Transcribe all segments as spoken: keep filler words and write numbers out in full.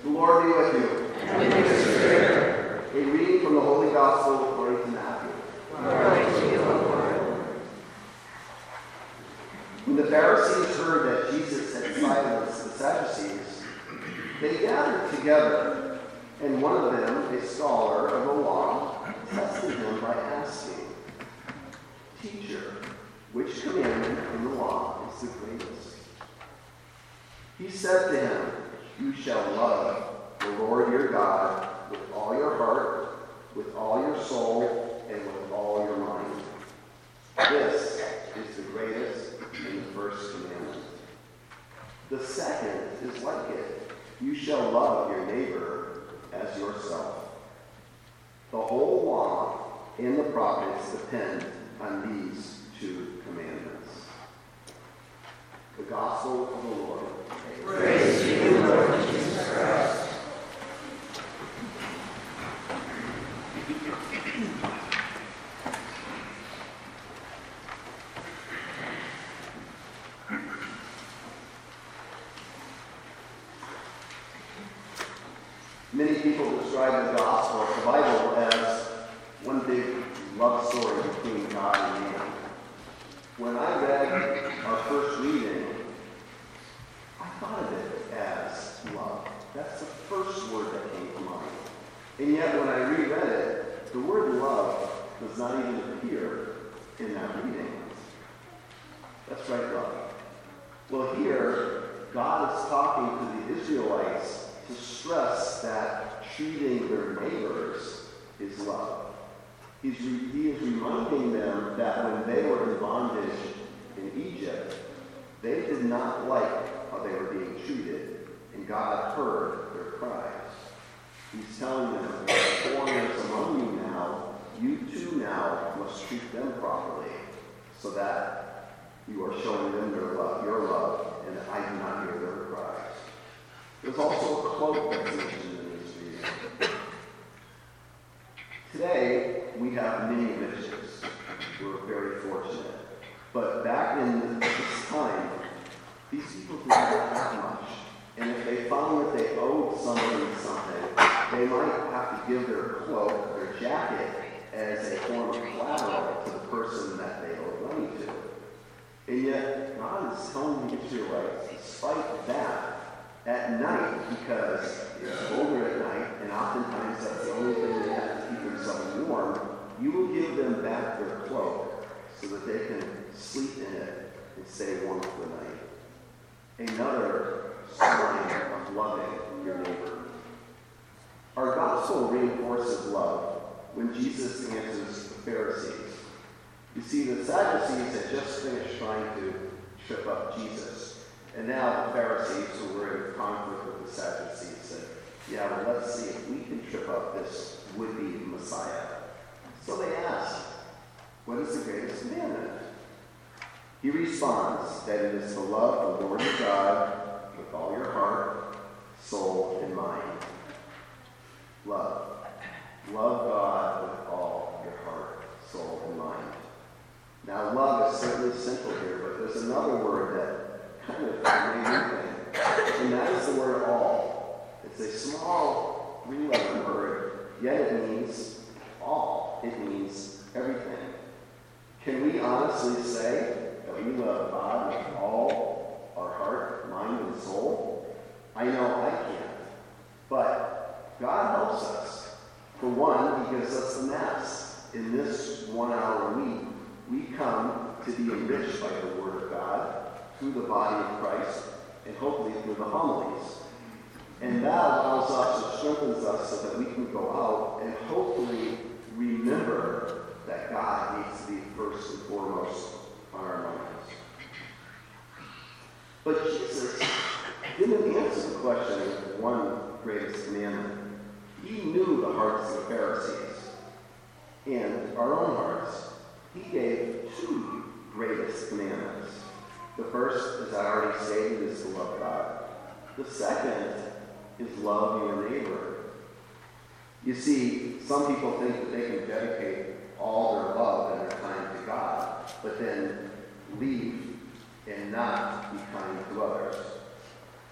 The Lord be with you. And with your spirit. A reading from the Holy Gospel according to Matthew. Glory to you, O Lord. When the Pharisees heard that Jesus had silenced the Sadducees, they gathered together, and one of them, a scholar of the law, tested him by asking, "Teacher, which commandment in the law is the greatest?" He said to him, "You shall love the Lord your God with all your heart, with all your soul, and with all your mind. This is the greatest and the first commandment. The second is like it. You shall love your neighbor as yourself. The whole law and the prophets depend on these two commandments." The Gospel of the Lord. Praise to you, Lord Jesus Christ. Many people describe the Gospel of the Bible as one big love story between God and man. When I read our first reading, I thought of it as love. That's the first word that came to mind. And yet when I reread it, the word love does not even appear in that reading. That's right, love. Well, here, God is talking to the Israelites to stress that treating their neighbors is love. He's re- he is reminding them that when they were in bondage in Egypt, they did not like how they were being treated, and God heard their cries. He's telling them, "There are foreigners among you now. You too now must treat them properly, so that you are showing them their love, your love, and that I do not hear their cries." There's also a quote that's mentioned in this reading. Today, we have many riches. We're very fortunate. But back in this time, these people did not have much. And if they found that they owed somebody something, they might have to give their cloak, their jacket, as a form of collateral to the person that they owed money to. And yet, God is telling the Israelites, despite that, at night, because it's colder at night, and oftentimes that's the only thing they have to keep themselves warm, you will give them back their cloak so that they can sleep in it and stay warm for the night. Another sign of loving your neighbor. Our gospel reinforces love when Jesus answers the Pharisees. You see, the Sadducees had just finished trying to trip up Jesus. And now the Pharisees, who were in conflict with the Sadducees, said, "Yeah, well, let's see if we can trip up this would-be Messiah." So they asked, "What is the greatest commandment?" He responds that it is to love the Lord your God with all your heart, soul, and mind. Love. Love God with all your heart, soul, and mind. Now, love is certainly central here, but there's another word that kind of made me think, and that is the word all. It's a small three-letter word, yet it means all. It means everything. Can we honestly say that we love God with all our heart, mind, and soul? I know I can't, but God helps us. For one, He gives us the Mass. In this one hour a week, we come to be enriched by the Word of God, through the body of Christ, and hopefully through the homilies. And that allows us, it strengthens us so that we can go out and hopefully remember that God needs to be first and foremost on our minds. But Jesus didn't answer the question of one greatest commandment. He knew the hearts of the Pharisees and our own hearts. He gave two greatest commandments. The first, as I already stated, is to love God. The second is love your neighbor. You see, some people think that they can dedicate all their love and their time to God, but then leave and not be kind to others.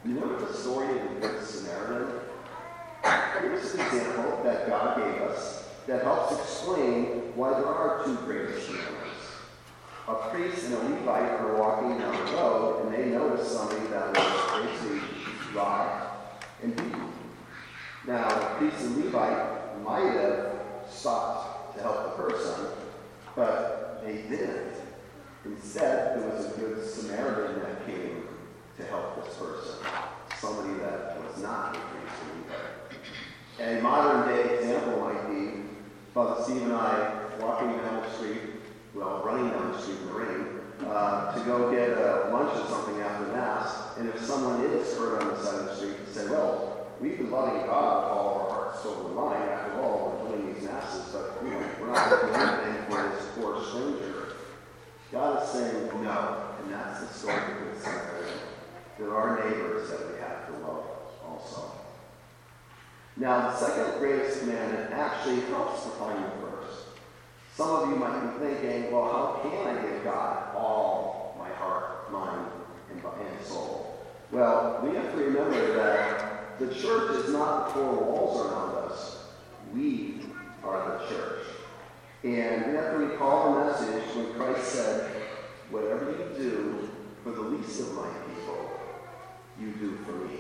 You remember the story of the Good Samaritan? Here's an example that God gave us that helps explain why there are two greatest commandments. A priest and a Levite are walking down the road, and they notice somebody that was basically robbed and beaten. Now, the priest and Levite might have stopped to help the person, but they didn't. Instead, there was a good Samaritan that came to help this person, somebody that was not a priest and Levite. A modern-day example might be Father Steve and I walking down the street, well, running down the street in the rain, uh, to go get uh, lunch or something after Mass, and if someone is hurt on the side of the street, to say, well, we've been loving God with all our hearts over the line. After all, we're doing these Masses, but you know, we're not going to do anything for this poor stranger. God is saying no, and that's the story of the Good Samaritan. There are neighbors that we have to love also. Now, the second greatest commandment actually helps define the first. Some of you might be thinking, well, how can I give God all my heart, mind, and, and soul? Well, we have to remember that the church is not the four walls around us. We are the church. And we have to recall the message when Christ said, whatever you do for the least of my people, you do for me.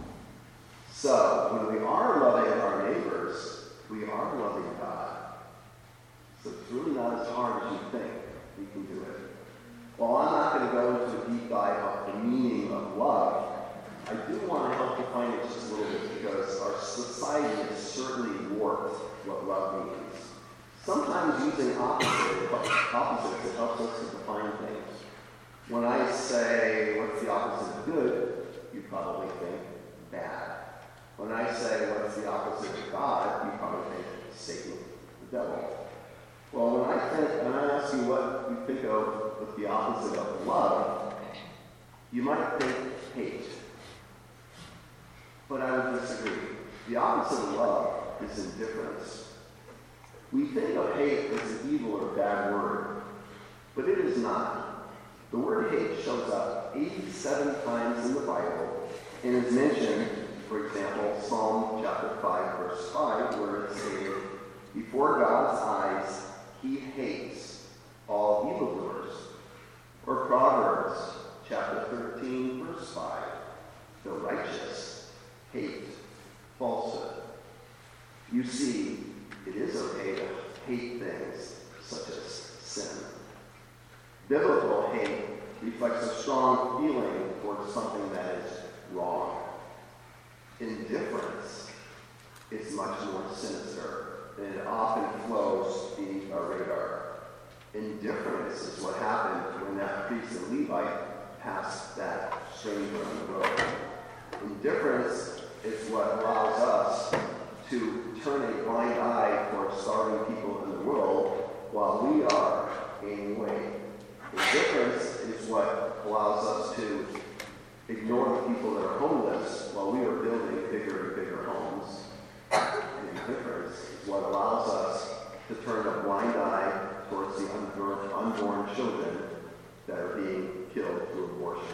So, when we are loving our neighbors, we are loving God. So it's really not as hard as you think. We can do it. While I'm not going to go into a deep dive of the meaning of love, I do want to help define it just a little bit because our society has certainly warped what love means. Sometimes using opposite, opposites, it helps us to define things. When I say, what's the opposite of good, you probably think bad. When I say, what's the opposite of God, you probably think Satan, the devil. Well, when I think, when I ask you what you think of with the opposite of love, you might think hate. But I would disagree. The opposite of love is indifference. We think of hate as an evil or bad word, but it is not. The word hate shows up eighty-seven times in the Bible and is mentioned, for example, Psalm chapter five, verse five, where it says, before God's eyes, he hates all evildoers. Or Proverbs chapter thirteen, verse five, the righteous hate falsehood. You see, it is okay to hate things such as sin. Biblical hate reflects a strong feeling towards something that is wrong. Indifference is much more sinister, and it often flows beneath our radar. Indifference is what happened when that priest and Levite passed that stranger on the road. Indifference is what allows us to turn a blind eye towards starving people in the world while we are gaining weight. Indifference is what allows us to ignore the people that are homeless while we are building bigger and bigger homes. And indifference is what allows us to turn a blind eye towards the unborn, unborn children that are being killed through abortion.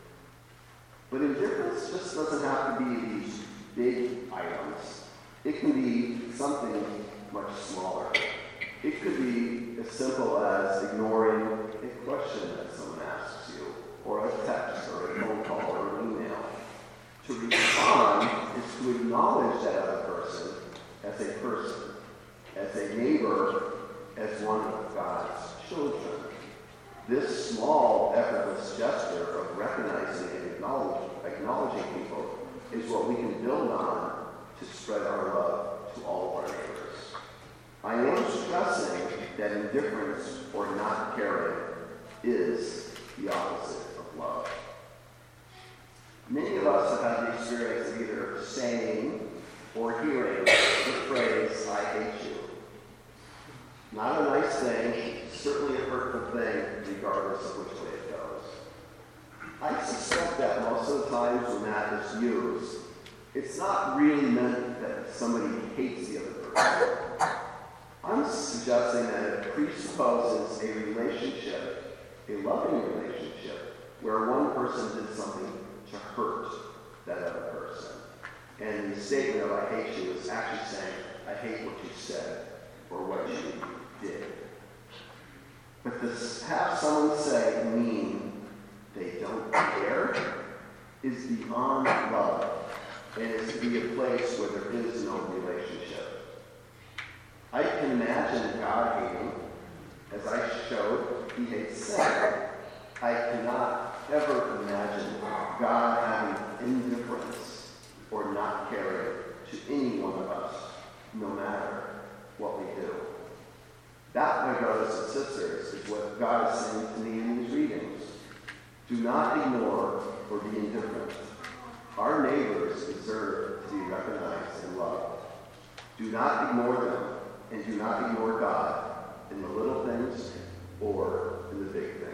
But indifference just doesn't have to be these big items. It can be something much smaller. It could be as simple as ignoring a question that someone asks you, or a text, or a phone call, or an email. To respond is to acknowledge that other person as a person, as a neighbor, as one of God's children. This small, effortless gesture of recognizing and acknowledge, acknowledging people is what we can build on to spread our love to all of our neighbors. I am stressing that indifference or not caring is the opposite of love. Many of us have had the experience of either saying or hearing the phrase, I hate you. Not a nice thing, certainly a hurtful thing, regardless of which way it goes. I suspect that most of the times when that is used, it's not really meant that somebody hates the other person. I'm suggesting that it presupposes a relationship, a loving relationship, where one person did something to hurt statement of I hate you is actually saying, I hate what you said or what you did. But to have someone say, mean, they don't care, is beyond love, and is to be a place where there is no relationship. I can imagine God hating, as I showed, he hates sin. I cannot ever imagine God having indifference or not caring to any one of us, no matter what we do. That, my brothers and sisters, is what God is saying to me in these readings. Do not ignore or be indifferent. Our neighbors deserve to be recognized and loved. Do not ignore them, and do not ignore God in the little things or in the big things.